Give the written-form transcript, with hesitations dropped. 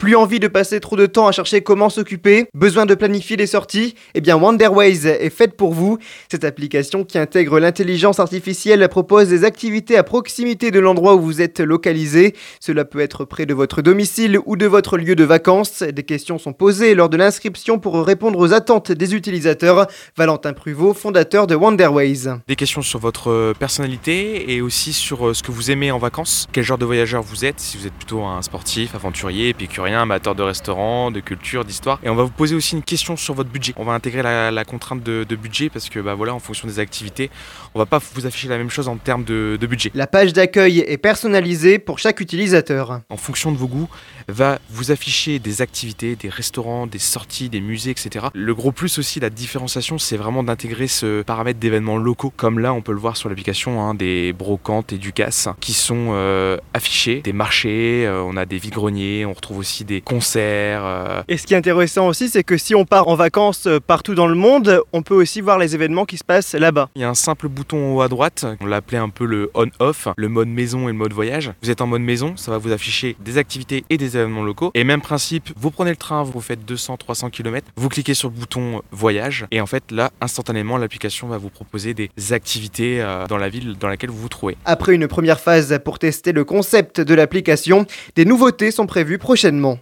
Plus envie de passer trop de temps à chercher comment s'occuper? Besoin de planifier les sorties? Eh bien Wonderways est faite pour vous. Cette application qui intègre l'intelligence artificielle propose des activités à proximité de l'endroit où vous êtes localisé. Cela peut être près de votre domicile ou de votre lieu de vacances. Des questions sont posées lors de l'inscription pour répondre aux attentes des utilisateurs. Valentin Pruvot, fondateur de Wonderways. Des questions sur votre personnalité et aussi sur ce que vous aimez en vacances. Quel genre de voyageur vous êtes, si vous êtes plutôt un sportif, aventurier, épicurien, amateur de restaurant, de culture, d'histoire. Et on va vous poser aussi une question sur votre budget. On va intégrer la contrainte de budget parce que en fonction des activités, on va pas vous afficher la même chose en termes de budget. La page d'accueil est personnalisée pour chaque utilisateur. En fonction de vos goûts, va vous afficher des activités, des restaurants, des sorties, des musées, etc. Le gros plus aussi, la différenciation, c'est vraiment d'intégrer ce paramètre d'événements locaux. Comme là, on peut le voir sur l'application, des brocantes et Ducasse qui sont affichés, des marchés, on a des vide-greniers, on retrouve aussi des concerts. Et ce qui est intéressant aussi, c'est que si on part en vacances partout dans le monde, on peut aussi voir les événements qui se passent là-bas. Il y a un simple bouton en haut à droite, on l'a appelé un peu le on-off, le mode maison et le mode voyage. Vous êtes en mode maison, ça va vous afficher des activités et des événements locaux. Et même principe, vous prenez le train, vous faites 200-300 km, vous cliquez sur le bouton voyage et en fait là, instantanément, l'application va vous proposer des activités dans la ville dans laquelle vous vous trouvez. Après une première phase pour tester le concept de l'application, des nouveautés sont prévues prochainement.